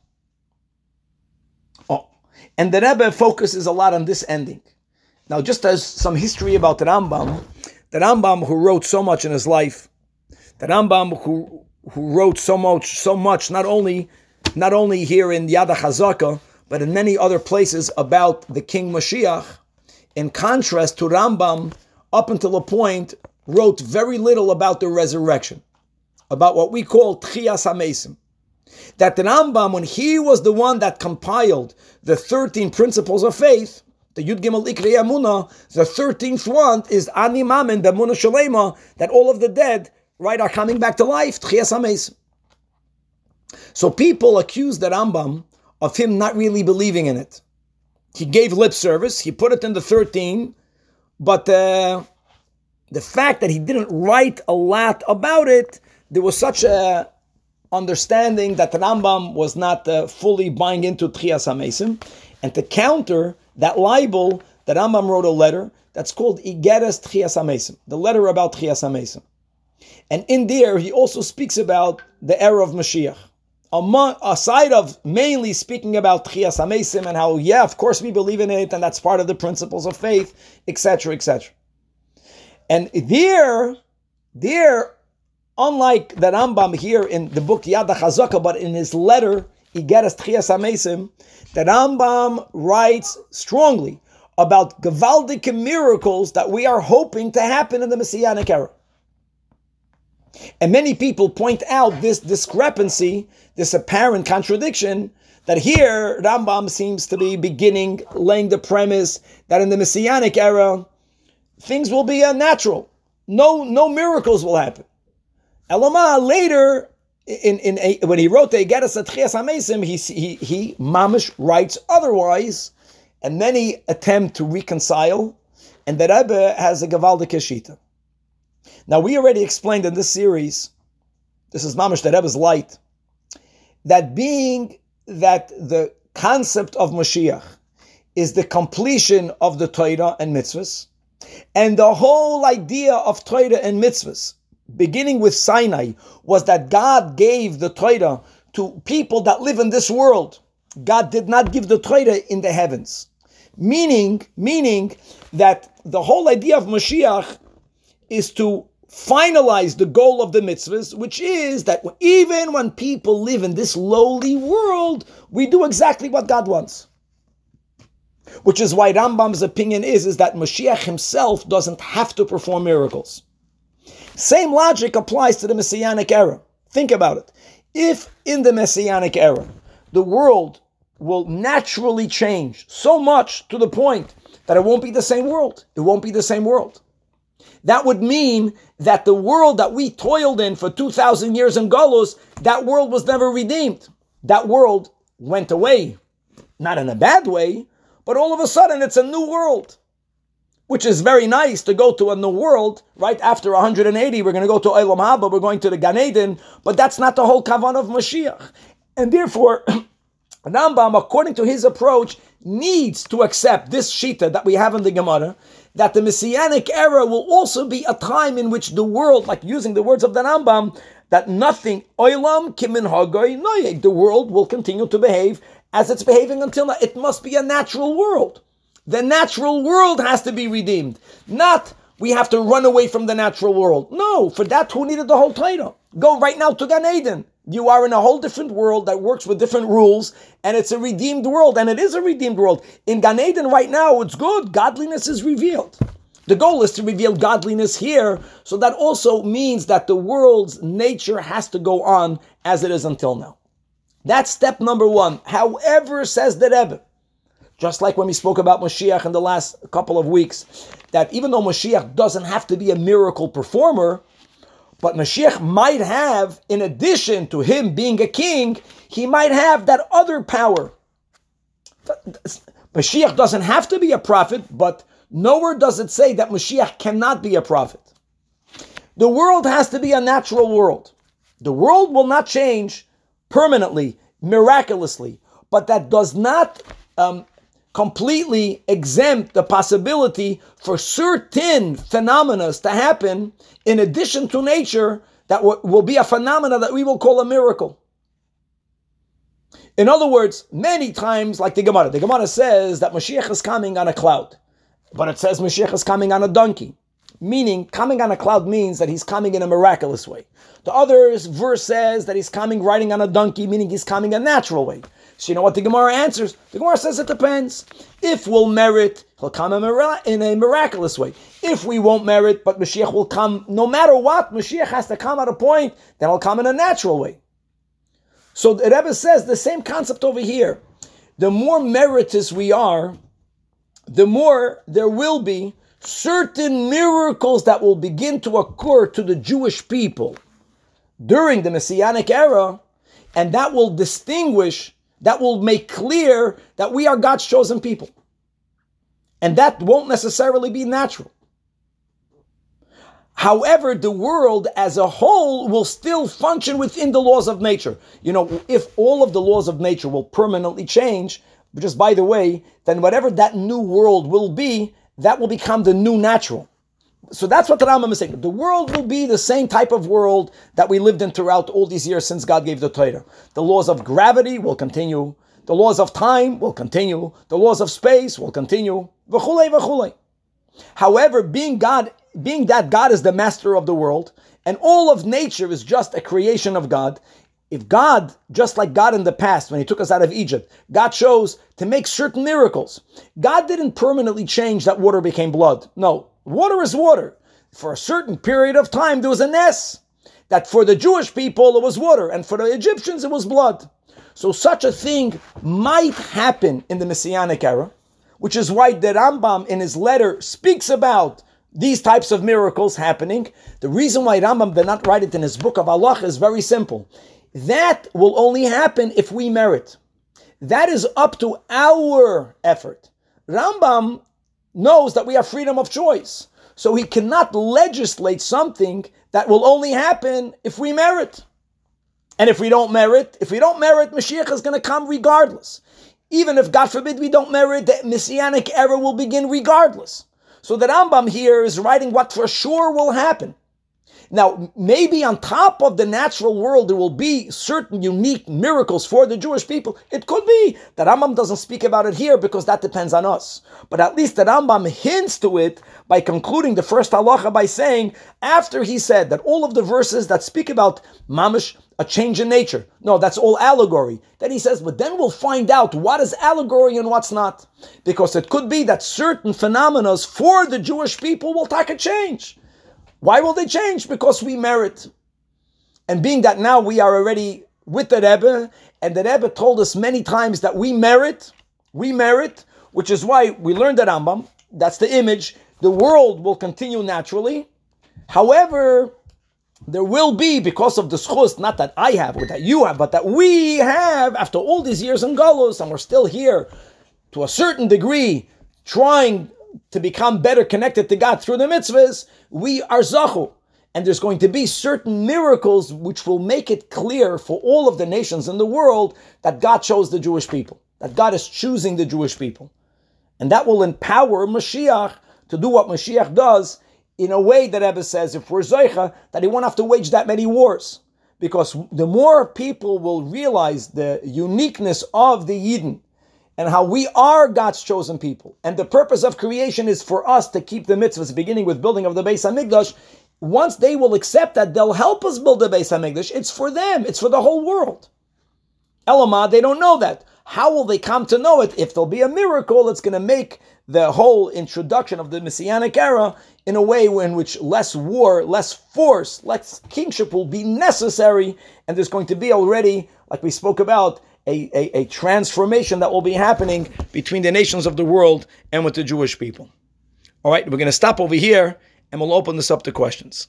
S1: Oh, and the Rebbe focuses a lot on this ending. Now, just as some history about the Rambam who wrote so much in his life, the Rambam who wrote so much, not only here in Yad HaChazaka, but in many other places about the King Mashiach, in contrast to Rambam, up until a point, wrote very little about the resurrection, about what we call Tchiyas HaMesim. That the Rambam, when he was the one that compiled the 13 principles of faith, the Yud Gimel Ikrei Emunah, the 13th one is Ani Mamen B'Emunah Shalema, that all of the dead, right, are coming back to life, Tchiyas HaMesim. So people accuse the Rambam of him not really believing in it. He gave lip service, he put it in the 13, but the fact that he didn't write a lot about it, there was such a understanding that the Rambam was not fully buying into Tchiyas HaMesim. And to counter that libel, the Rambam wrote a letter that's called Igeres Tchiyas HaMesim, the letter about Tchiyas HaMesim. And in there, he also speaks about the era of Mashiach. Aside of mainly speaking about Tchiyas HaMesim and how, yeah, of course we believe in it, and that's part of the principles of faith, etc., etc. And there, unlike the Rambam here in the book Yad HaChazaka, but in his letter, Igeres Tchiyas HaMesim, the Rambam writes strongly about Gevaldik miracles that we are hoping to happen in the Messianic era. And many people point out this discrepancy, this apparent contradiction, that here Rambam seems to be laying the premise that in the Messianic era, things will be natural. No miracles will happen. Elama later, when he wrote the Igeres Tchiyas HaMesim, he mamish writes otherwise, and many attempt to reconcile, and the Rebbe has a Gevaldik Shita. Now, we already explained in this series, this is mamish the Rebbe's light, that being that the concept of Mashiach is the completion of the Torah and mitzvahs, and the whole idea of Torah and mitzvahs, beginning with Sinai, was that God gave the Torah to people that live in this world. God did not give the Torah in the heavens. Meaning that the whole idea of Mashiach is to finalize the goal of the mitzvahs, which is that even when people live in this lowly world, we do exactly what God wants. Which is why Rambam's opinion is that Mashiach himself doesn't have to perform miracles. Same logic applies to the Messianic era. Think about it. If in the Messianic era, the world will naturally change so much to the point that it won't be the same world. It won't be the same world. That would mean that the world that we toiled in for 2,000 years in Galus, that world was never redeemed. That world went away. Not in a bad way, but all of a sudden it's a new world. Which is very nice to go to a new world, right? After 180, we're going to go to Olam Haba, we're going to the Gan Eden, but that's not the whole kavan of Mashiach. And therefore, Rambam, according to his approach, needs to accept this shita that we have in the Gemara, that the Messianic era will also be a time in which the world, like using the words of the Rambam, that nothing, oilam kimin hagoy noyeg, the world will continue to behave as it's behaving until now. It must be a natural world. The natural world has to be redeemed. Not we have to run away from the natural world. No, for that, who needed the whole Torah? Go right now to Gan Eden. You are in a whole different world that works with different rules, and it's a redeemed world, and it is a redeemed world. In Gan Eden right now, it's good. Godliness is revealed. The goal is to reveal godliness here, so that also means that the world's nature has to go on as it is until now. That's step number one. However, says the Rebbe, just like when we spoke about Mashiach in the last couple of weeks, that even though Mashiach doesn't have to be a miracle performer, but Mashiach might have, in addition to him being a king, he might have that other power. Mashiach doesn't have to be a prophet, but Nowhere does it say that Mashiach cannot be a prophet. The world has to be a natural world. The world will not change permanently, miraculously, but that does not completely exempt the possibility for certain phenomena to happen in addition to nature that will be a phenomena that we will call a miracle. In other words, many times, like the Gemara says that Mashiach is coming on a cloud, but it says Mashiach is coming on a donkey. Meaning, coming on a cloud means that he's coming in a miraculous way. The other verse says that he's coming riding on a donkey, meaning he's coming a natural way. So you know what the Gemara answers? The Gemara says it depends. If we'll merit, he'll come in a miraculous way. If we won't merit, but Mashiach will come, no matter what, Mashiach has to come at a point, then he'll come in a natural way. So the Rebbe says the same concept over here. The more meritorious we are, the more there will be certain miracles that will begin to occur to the Jewish people during the Messianic era, and that will distinguish, that will make clear that we are God's chosen people. And that won't necessarily be natural. However, the world as a whole will still function within the laws of nature. You know, if all of the laws of nature will permanently change, just by the way, then whatever that new world will be, that will become the new natural. So that's what the Rambam is saying. The world will be the same type of world that we lived in throughout all these years since God gave the Torah. The laws of gravity will continue. The laws of time will continue. The laws of space will continue. V'chulei, v'chulei. However, being that God is the master of the world, and all of nature is just a creation of God, if God, just like God in the past, when He took us out of Egypt, God chose to make certain miracles. God didn't permanently change that water became blood. No, water is water. For a certain period of time, there was a ness. That for the Jewish people, it was water, and for the Egyptians, it was blood. So such a thing might happen in the Messianic era, which is why the Rambam in his letter speaks about these types of miracles happening. The reason why Rambam did not write it in his book of Allah is very simple. That will only happen if we merit. That is up to our effort. Rambam knows that we have freedom of choice. So he cannot legislate something that will only happen if we merit. And if we don't merit, Mashiach is going to come regardless. Even if, God forbid, we don't merit, the Messianic era will begin regardless. So the Rambam here is writing what for sure will happen. Now, maybe on top of the natural world, there will be certain unique miracles for the Jewish people. It could be. The Rambam doesn't speak about it here because that depends on us. But at least the Rambam hints to it by concluding the first halacha by saying, after he said that all of the verses that speak about mamish, a change in nature, no, that's all allegory. Then he says, but then we'll find out what is allegory and what's not. Because it could be that certain phenomena for the Jewish people will take a change. Why will they change? Because we merit. And being that now we are already with the Rebbe, and the Rebbe told us many times that we merit, which is why we learned the Rambam, that's the image, the world will continue naturally. However, there will be, because of the schus, not that I have or that you have, but that we have, after all these years in Galus, and we're still here, to a certain degree, trying to become better connected to God through the mitzvahs, we are zachu. And there's going to be certain miracles which will make it clear for all of the nations in the world that God chose the Jewish people, that God is choosing the Jewish people. And that will empower Mashiach to do what Mashiach does in a way that Rebbe says, if we're Zoicha, that he won't have to wage that many wars. Because the more people will realize the uniqueness of the Yidden, and how we are God's chosen people. And the purpose of creation is for us to keep the mitzvahs, beginning with building of the Beis HaMikdash. Once they will accept that, they'll help us build the Beis HaMikdash. It's for them. It's for the whole world. Elamah, they don't know that. How will they come to know it? If there'll be a miracle, it's going to make the whole introduction of the Messianic era in a way in which less war, less force, less kingship will be necessary. And there's going to be already, like we spoke about, a transformation that will be happening between the nations of the world and with the Jewish people. All right, we're going to stop over here and we'll open this up to questions.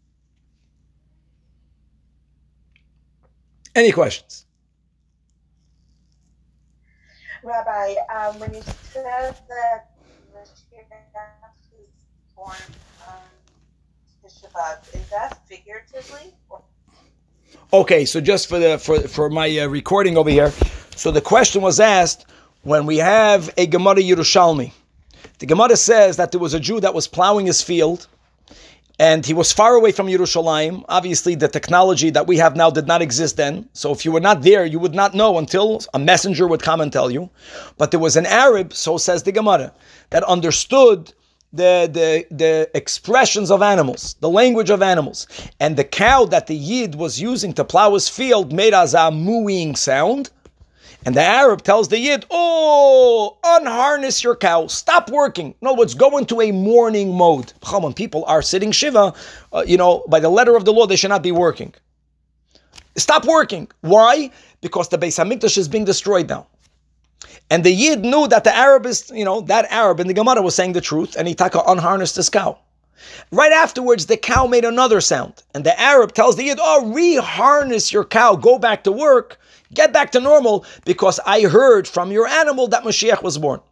S1: Any questions?
S2: Rabbi, when you said that
S3: Mashiach is born on Tisha B'Av, is that figuratively?
S1: Okay, so just for my recording over here, so the question was asked when we have a Gemara Yerushalmi. The Gemara says that there was a Jew that was plowing his field, and he was far away from Yerushalayim. Obviously, the technology that we have now did not exist then. So if you were not there, you would not know until a messenger would come and tell you. But there was an Arab, so says the Gemara, that understood the expressions of animals, the language of animals. And the cow that the Yid was using to plow his field made a mooing sound. And the Arab tells the Yid, oh, unharness your cow, stop working. In other words, go into a mourning mode. When people are sitting Shiva, by the letter of the law, they should not be working. Stop working. Why? Because the Beis HaMikdash is being destroyed now. And the Yid knew that the Arab is, that Arab in the Gemara was saying the truth, and he unharnessed his cow. Right afterwards, the cow made another sound. And the Arab tells the Yid, reharness your cow, go back to work, get back to normal, because I heard from your animal that Mashiach was born.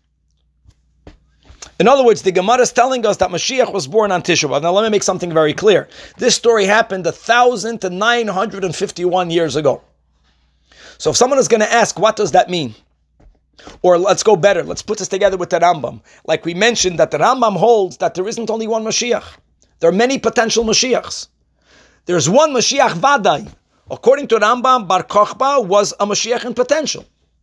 S1: In other words, the Gemara is telling us that Mashiach was born on Tisha B'Av. Now let me make something very clear. This story happened 1,951 years ago. So if someone is going to ask, what does that mean? Or let's go better, let's put this together with the Rambam. Like we mentioned that the Rambam holds that there isn't only one Mashiach. There are many potential Mashiachs. There's one Mashiach Vadai. According to Rambam, Bar Kochba was a Mashiach in potential.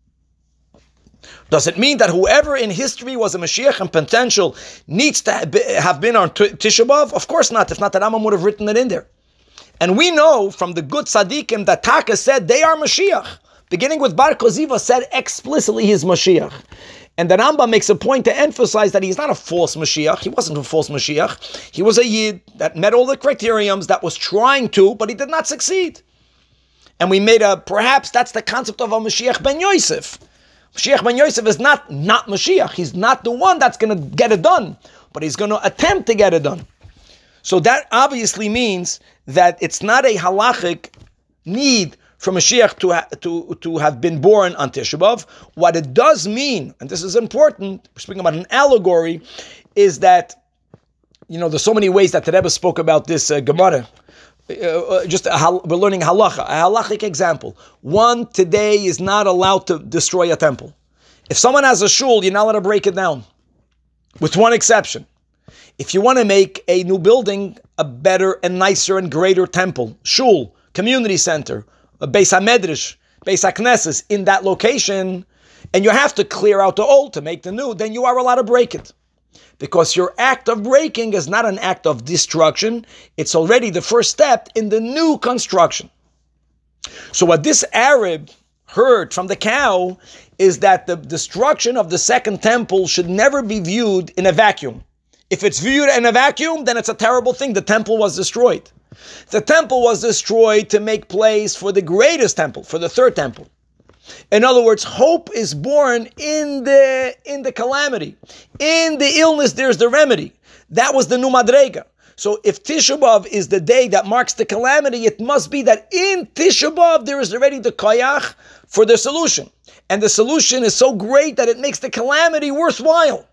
S1: Does it mean that whoever in history was a Mashiach in potential needs to have been on Tisha B'Av? Of course not. If not, the Rambam would have written it in there. And we know from the good tzaddikim that Taka said they are Mashiach. Beginning with Bar Koziva said explicitly he's Mashiach. And the Rambam makes a point to emphasize that he's not a false Mashiach. He wasn't a false Mashiach. He was a Yid that met all the criteriums, that was trying to, but he did not succeed. And we made perhaps that's the concept of a Mashiach ben Yosef. Mashiach ben Yosef is not Mashiach. He's not the one that's going to get it done, but he's going to attempt to get it done. So that obviously means that it's not a halachic need for Mashiach to have been born on Tisha B'Av. What it does mean, and this is important, we're speaking about an allegory, is that, there's so many ways that the Rebbe spoke about this Gemara. We're learning halacha, a halachic example. One today is not allowed to destroy a temple. If someone has a shul, you're not allowed to break it down, with one exception. If you want to make a new building a better and nicer and greater temple, shul, community center, a Beis HaMedrash, Beis HaKnesses in that location, and you have to clear out the old to make the new, then you are allowed to break it. Because your act of breaking is not an act of destruction, it's already the first step in the new construction. So what this Arab heard from the cow is that the destruction of the second temple should never be viewed in a vacuum. If it's viewed in a vacuum, then it's a terrible thing. The temple was destroyed. The temple was destroyed to make place for the greatest temple, for the third temple. In other words, hope is born in the calamity. In the illness, there's the remedy. That was the new Madrega. So if Tisha B'Av is the day that marks the calamity, it must be that in Tisha B'Av there is already the koyach for the solution. And the solution is so great that it makes the calamity worthwhile.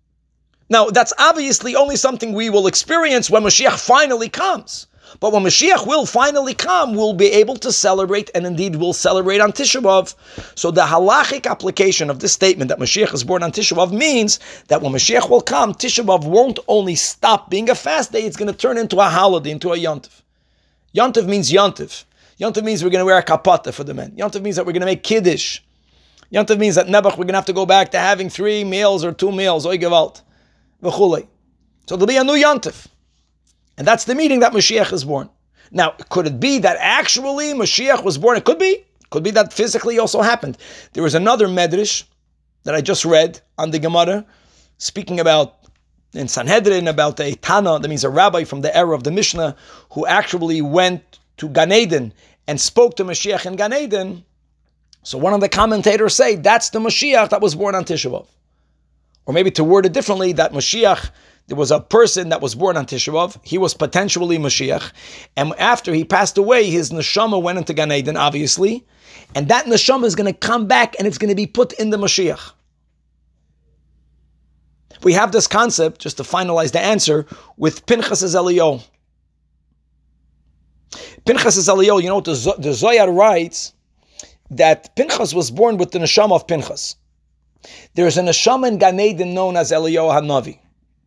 S1: Now, that's obviously only something we will experience when Mashiach finally comes. But when Mashiach will finally come, we'll be able to celebrate, and indeed we'll celebrate on Tisha B'Av. So the halachic application of this statement that Mashiach is born on Tisha B'Av means that when Mashiach will come, Tisha B'Av won't only stop being a fast day, it's going to turn into a holiday, into a yontif. Yontif means yontif. Yontif means we're going to wear a kapata for the men. Yontif means that we're going to make kiddush. Yontif means that Nebuch, we're going to have to go back to having 3 meals or 2 meals, oy gewalt, v'chulei. So there'll be a new yontif. And that's the meaning that Mashiach is born. Now, could it be that actually Mashiach was born? It could be. Could be that physically also happened. There was another medrash that I just read on the Gemara, speaking about, in Sanhedrin, about a Tana, that means a rabbi from the era of the Mishnah, who actually went to Gan Eden and spoke to Mashiach in Gan Eden. So one of the commentators say, that's the Mashiach that was born on Tisha B'Av. Or maybe to word it differently, that Mashiach, there was a person that was born on Tisha B'Av. He was potentially Mashiach. And after he passed away, his neshama went into Gan Eden, obviously. And that neshama is going to come back and it's going to be put in the Mashiach. We have this concept, just to finalize the answer, with Pinchas as Eliyahu. Pinchas as Eliyahu, you know what the Zohar writes? That Pinchas was born with the neshama of Pinchas. There's a neshama in Gan Eden known as Eliyahu HaNavi.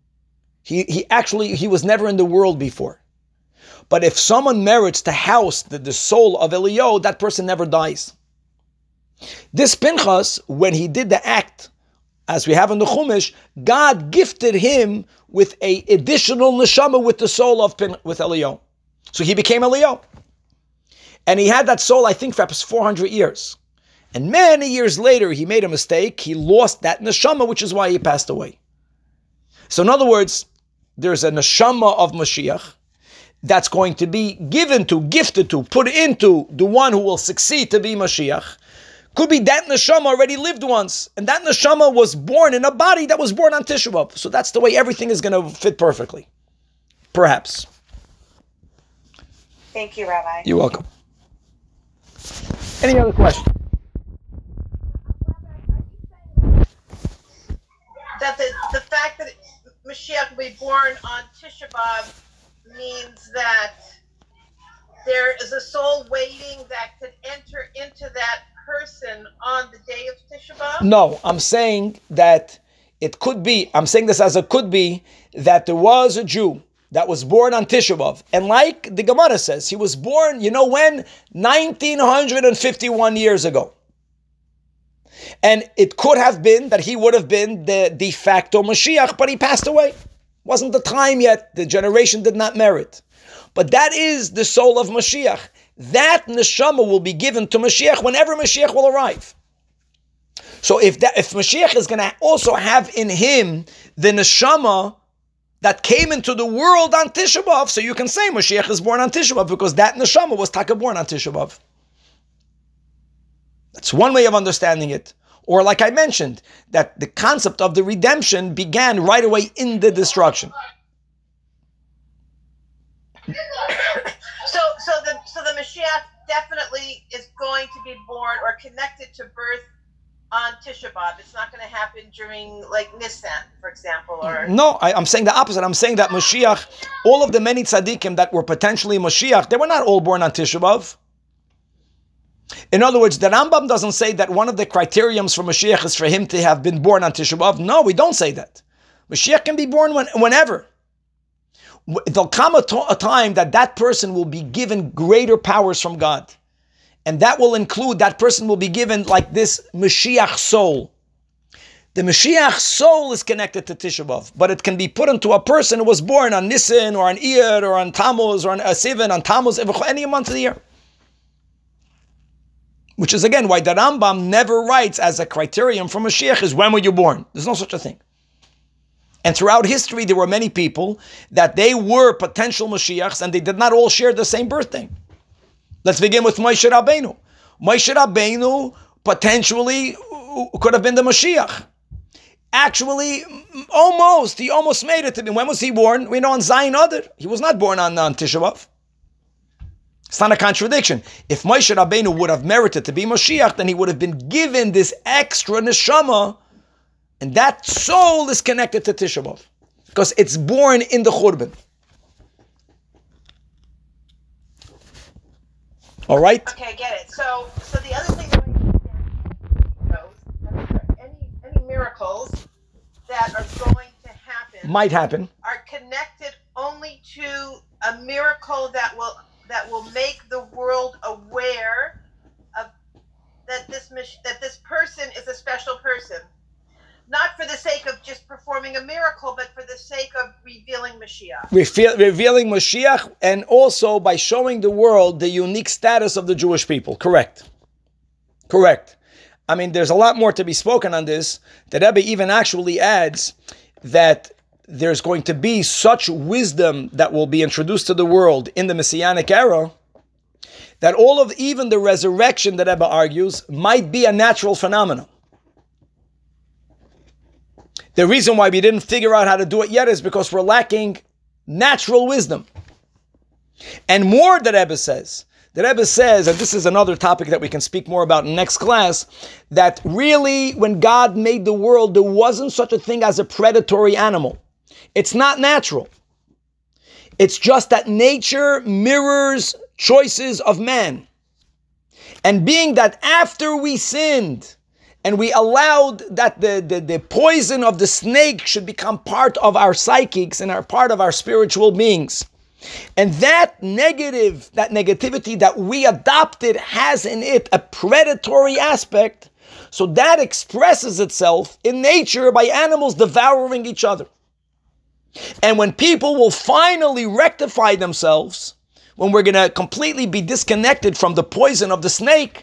S1: He was never in the world before. But if someone merits to house the soul of Eliyahu, that person never dies. This Pinchas, when he did the act, as we have in the Chumash, God gifted him with a additional neshama with the soul of with Eliyahu. So he became Eliyahu. And he had that soul, I think, for 400 years. And many years later, he made a mistake. He lost that neshama, which is why he passed away. So in other words, there's a neshama of Mashiach that's going to be given to, gifted to, put into the one who will succeed to be Mashiach. Could be that neshama already lived once, and that neshama was born in a body that was born on Tisha B'Av. So that's the way everything is going to fit perfectly. Perhaps.
S3: Thank you, Rabbi.
S1: You're welcome. Any other questions?
S3: That the fact that Mashiach will be born on Tisha B'Av means that there is a soul waiting that could enter into that person on the day of Tisha B'Av?
S1: No, I'm saying that it could be, I'm saying this as it could be, that there was a Jew that was born on Tisha B'Av. And like the Gemara says, he was born, you know when? 1951 years ago. And it could have been that he would have been the de facto Mashiach, but he passed away. Wasn't the time yet. The generation did not merit. But that is the soul of Mashiach. That neshama will be given to Mashiach whenever Mashiach will arrive. So if Mashiach is going to also have in him the neshama that came into the world on Tisha B'Av, so you can say Mashiach is born on Tisha B'Av because that neshama was taka born on Tisha B'Av. That's one way of understanding it. Or like I mentioned, that the concept of the redemption began right away in the destruction.
S3: So the Mashiach definitely is going to be born or connected to birth on Tisha B'Av. It's not going to happen during like Nisan, for example, or
S1: no. I'm saying the opposite. I'm saying that Mashiach, all of the many tzaddikim that were potentially Mashiach, they were not all born on Tisha B'Av. In other words, the Rambam doesn't say that one of the criteriums for Mashiach is for him to have been born on Tisha B'Av. No, we don't say that. Mashiach can be born whenever. There'll come a time that person will be given greater powers from God. And that will include, that person will be given like this Mashiach soul. The Mashiach soul is connected to Tisha B'Av, but it can be put into a person who was born on Nisan or on Iyar or on Tammuz or on Sivan, on Tammuz, any month of the year. Which is again why the Rambam never writes as a criterion for Mashiach is when were you born? There's no such a thing. And throughout history, there were many people that they were potential Mashiachs and they did not all share the same birthday. Let's begin with Moshe Rabbeinu. Moshe Rabbeinu potentially could have been the Mashiach. Actually, he almost made it to be. When was he born? We know on Zayin Adar. He was not born on Tisha B'Av. It's not a contradiction. If Moshe Rabbeinu would have merited to be Mashiach, then he would have been given this extra neshama, and that soul is connected to Tisha B'Av because it's born in the Churban. All right?
S3: Okay, I get it. So the other thing that I understand, any miracles that are going to happen,
S1: Might happen.
S3: are connected only to a miracle that will make the world aware of that this person is a special person. Not for the sake of just performing a miracle, but for the sake of revealing Mashiach.
S1: Revealing Mashiach, and also by showing the world the unique status of the Jewish people. Correct. I mean, there's a lot more to be spoken on this. The Rebbe even actually adds that there's going to be such wisdom that will be introduced to the world in the Messianic era that all of even the resurrection, that Rebbe argues, might be a natural phenomenon. The reason why we didn't figure out how to do it yet is because we're lacking natural wisdom. And more, the Rebbe says, The Rebbe says, and this is another topic that we can speak more about in next class, that really when God made the world, there wasn't such a thing as a predatory animal. It's not natural. It's just that nature mirrors choices of man. And being that after we sinned, and we allowed that the poison of the snake should become part of our psychics and are part of our spiritual beings. And that negativity that we adopted has in it a predatory aspect. So that expresses itself in nature by animals devouring each other. And when people will finally rectify themselves, when we're going to completely be disconnected from the poison of the snake,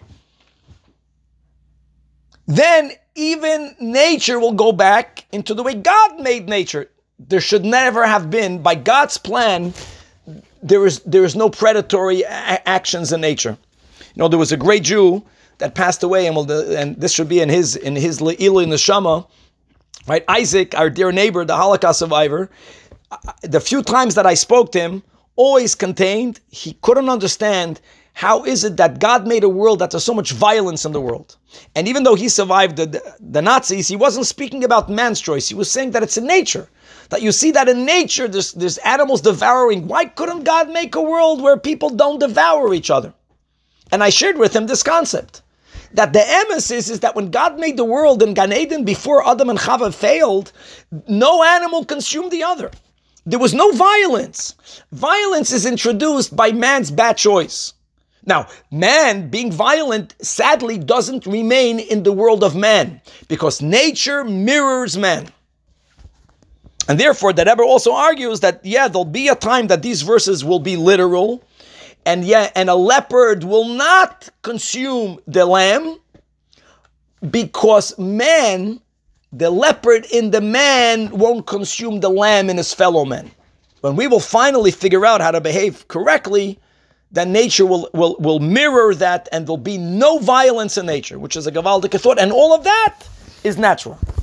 S1: then even nature will go back into the way God made nature. There should never have been, by God's plan, there is no predatory actions in nature. You know, there was a great Jew that passed away, and this should be in his Le'ilui Neshama, right? Isaac, our dear neighbor, the Holocaust survivor. The few times that I spoke to him, always contained, he couldn't understand how is it that God made a world that there's so much violence in the world. And even though he survived the Nazis, he wasn't speaking about man's choice. He was saying that it's in nature. That you see that in nature, there's animals devouring. Why couldn't God make a world where people don't devour each other? And I shared with him this concept. That the emes is that when God made the world in Gan Eden before Adam and Chava failed, no animal consumed the other. There was no violence. Violence is introduced by man's bad choice. Now, man being violent sadly doesn't remain in the world of man because nature mirrors man. And therefore, the Rebbe also argues that, there'll be a time that these verses will be literal, and a leopard will not consume the lamb because man, the leopard in the man won't consume the lamb in his fellow man. When we will finally figure out how to behave correctly, then nature will mirror that, and there'll be no violence in nature, which is a gewaldige thought, and all of that is natural.